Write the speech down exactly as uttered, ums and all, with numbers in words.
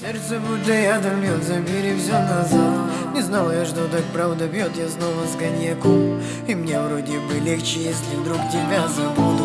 Сердце будто ядом льет, забери все назад. Не знала я, что так правда бьет, я снова с коньяком. И мне вроде бы легче, если вдруг тебя забуду.